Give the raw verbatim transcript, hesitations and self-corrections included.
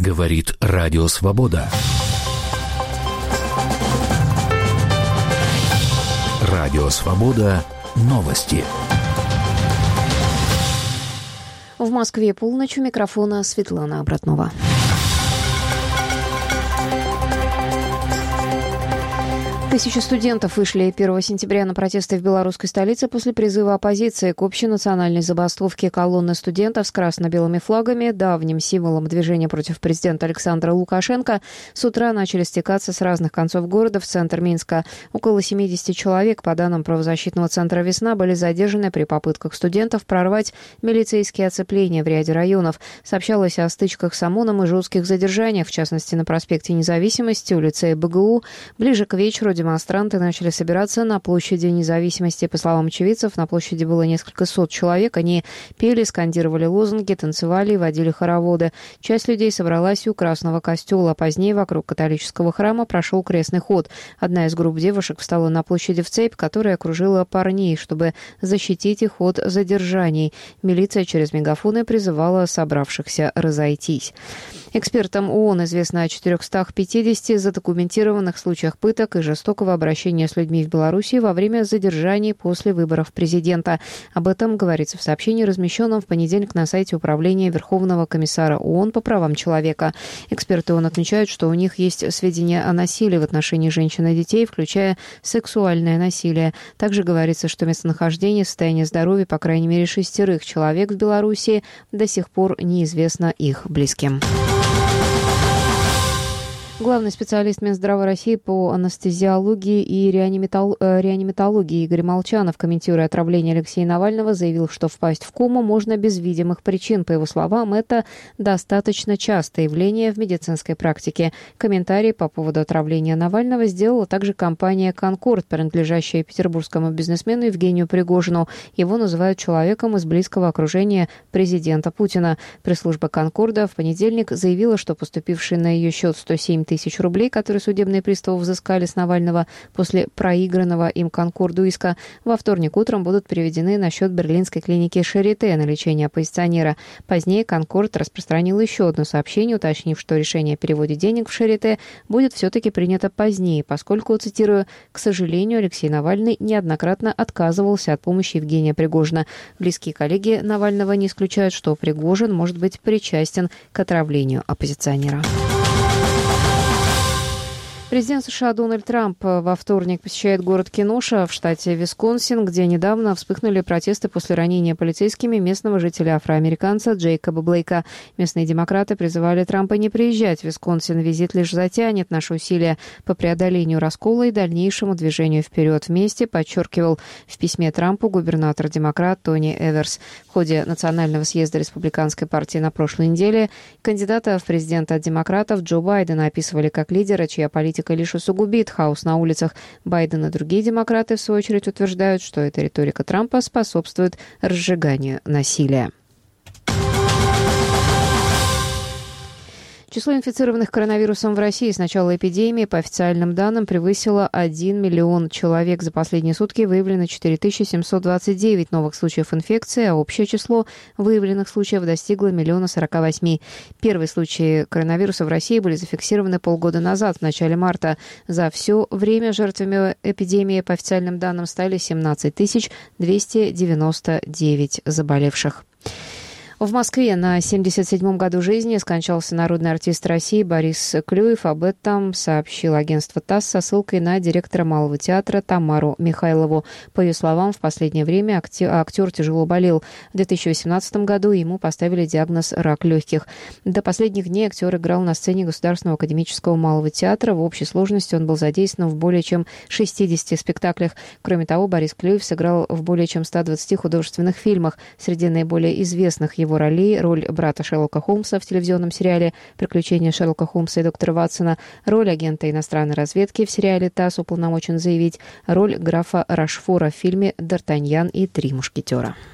Говорит Радио Свобода. Радио Свобода. Новости. В Москве полночь, у микрофона Светлана Обратнова. Тысячи студентов вышли первого сентября на протесты в белорусской столице после призыва оппозиции к общенациональной забастовке. Колонны студентов с красно-белыми флагами, давним символом движения против президента Александра Лукашенко, с утра начали стекаться с разных концов города в центр Минска. Около семьдесят человек, по данным правозащитного центра «Весна», были задержаны при попытках студентов прорвать милицейские оцепления в ряде районов. Сообщалось о стычках с ОМОНом и жестких задержаниях, в частности, на проспекте Независимости, у лицея БГУ. Ближе к вечеру демонстранты начали собираться на площади Независимости. По словам очевидцев, на площади было несколько сот человек. Они пели, скандировали лозунги, танцевали и водили хороводы. Часть людей собралась у Красного костела. Позднее вокруг католического храма прошел крестный ход. Одна из групп девушек встала на площади в цепь, которая окружила парней, чтобы защитить их от задержаний. Милиция через мегафоны призывала собравшихся разойтись. Экспертам ООН известно о четырехстах пятидесяти задокументированных случаях пыток и жестокого обращения с людьми в Беларуси во время задержаний после выборов президента. Об этом говорится в сообщении, размещенном в понедельник на сайте Управления Верховного комиссара ООН по правам человека. Эксперты ООН отмечают, что у них есть сведения о насилии в отношении женщин и детей, включая сексуальное насилие. Также говорится, что местонахождение, состояние здоровья, по крайней мере, шестерых человек в Беларуси до сих пор неизвестно их близким. Главный специалист Минздрава России по анестезиологии и реаниматол... реаниматологии Игорь Молчанов, комментируя отравление Алексея Навального, заявил, что впасть в кому можно без видимых причин. По его словам, это достаточно частое явление в медицинской практике. Комментарий по поводу отравления Навального сделала также компания «Конкорд», принадлежащая петербургскому бизнесмену Евгению Пригожину. Его называют человеком из близкого окружения президента Путина. Пресс-служба «Конкорда» в понедельник заявила, что поступившие на ее счет сто семь тысяч рублей, которые судебные приставы взыскали с Навального после проигранного им Конкорду иска, во вторник утром будут переведены на счет берлинской клиники Шарите на лечение оппозиционера. Позднее Конкорд распространил еще одно сообщение, уточнив, что решение о переводе денег в Шарите будет все-таки принято позднее, поскольку, цитирую, «к сожалению, Алексей Навальный неоднократно отказывался от помощи Евгения Пригожина. Близкие коллеги Навального не исключают, что Пригожин может быть причастен к отравлению оппозиционера». Президент США Дональд Трамп во вторник посещает город Кеноша в штате Висконсин, где недавно вспыхнули протесты после ранения полицейскими местного жителя-афроамериканца Джейкоба Блейка. Местные демократы призывали Трампа не приезжать в Висконсин. Визит лишь затянет наши усилия по преодолению раскола и дальнейшему движению вперед вместе, подчеркивал в письме Трампу губернатор-демократ Тони Эверс. В ходе национального съезда республиканской партии на прошлой неделе кандидата в президенты от демократов Джо Байдена описывали как лидера, чья политика лишь усугубит хаос на улицах. Байден и другие демократы, в свою очередь, утверждают, что эта риторика Трампа способствует разжиганию насилия. Число инфицированных коронавирусом в России с начала эпидемии, по официальным данным, превысило один миллион человек. За последние сутки выявлено четыре тысячи семьсот двадцать девять новых случаев инфекции, а общее число выявленных случаев достигло миллиона сорока восьми. Первые случаи коронавируса в России были зафиксированы полгода назад, в начале марта. За все время жертвами эпидемии, по официальным данным, стали семнадцать тысяч двести девяносто девять заболевших. В Москве на семьдесят седьмом году жизни скончался народный артист России Борис Клюев. Об этом сообщил агентство ТАСС со ссылкой на директора Малого театра Тамару Михайлову. По ее словам, в последнее время актер тяжело болел. В две тысячи восемнадцатом году ему поставили диагноз рак легких. До последних дней актер играл на сцене Государственного академического Малого театра. В общей сложности он был задействован в более чем шестидесяти спектаклях. Кроме того, Борис Клюев сыграл в более чем ста двадцати художественных фильмах. Среди наиболее известных его ролей роль брата Шерлока Холмса в телевизионном сериале «Приключения Шерлока Холмса и доктора Ватсона», роль агента иностранной разведки в сериале «ТАСС уполномочен заявить», роль графа Рашфора в фильме «Д'Артаньян и три мушкетера».